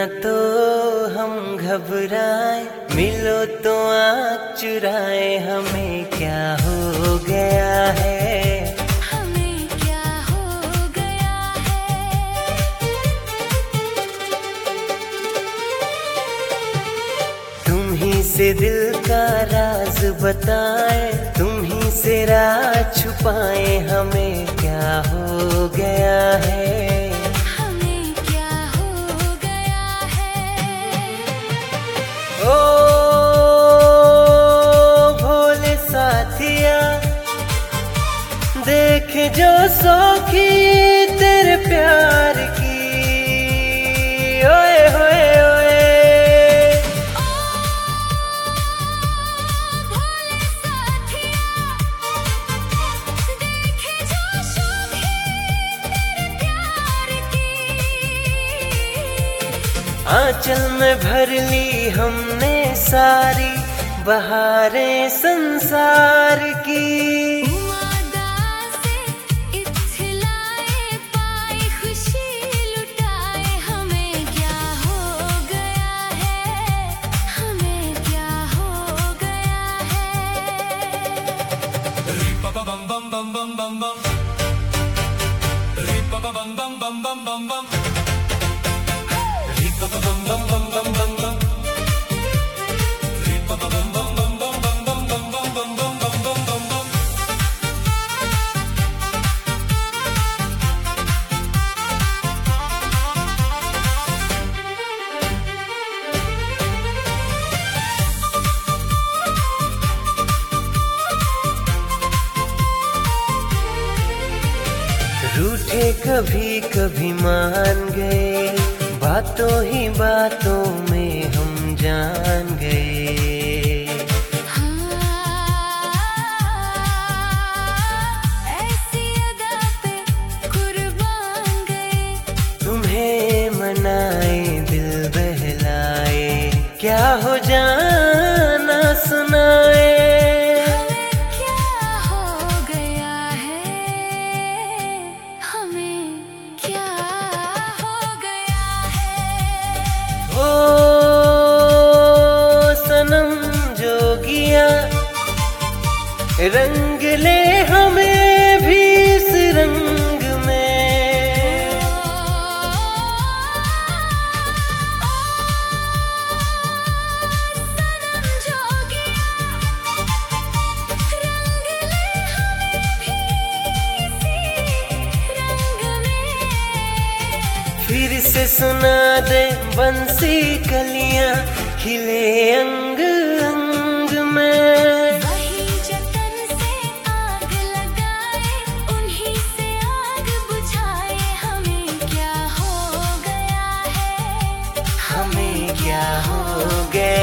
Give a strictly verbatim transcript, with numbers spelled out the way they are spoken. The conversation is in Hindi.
तो हम घबराए, मिलो तो आँख चुराए, हमें क्या हो गया है, हमें क्या हो गया है। तुम ही से दिल का राज बताए, तुम ही से राज छुपाए, हमें क्या हो गया है, हमें क्या हो गया है। ओ भोले साथिया, देख जो सौखी तेरे प्यार की, ओए होए ओए। भोले साथिया, देखे जो शोभे तेरे प्यार की। आंचल में भर ली हमने सारी बहारें संसार की। वादा से इत्थिलाए पाए, खुशी लुटाए, हमें क्या हो गया है, हमें क्या हो गया रूठे कभी कभी मान गए, बातों ही बातों में हम जान गए। हाँ, ऐसी अदा पे कुर्बान गए। तुम्हें मनाए दिल बहलाए, क्या हो जाना सुनाए, हमें क्या हो गया है, हमें क्या हो गया है। ओ सनम जोगिया, रंग ले हमें भी इस रंग में। सनम जोगिया, रंग ले हमें भी इसी रंग में। फिर से सुना दे बंसी कलियां खिले अंग अंग में। वही जतन से आग लगाए, उन्हीं से आग बुझाए, हमें क्या हो गया है, हमें क्या हो गया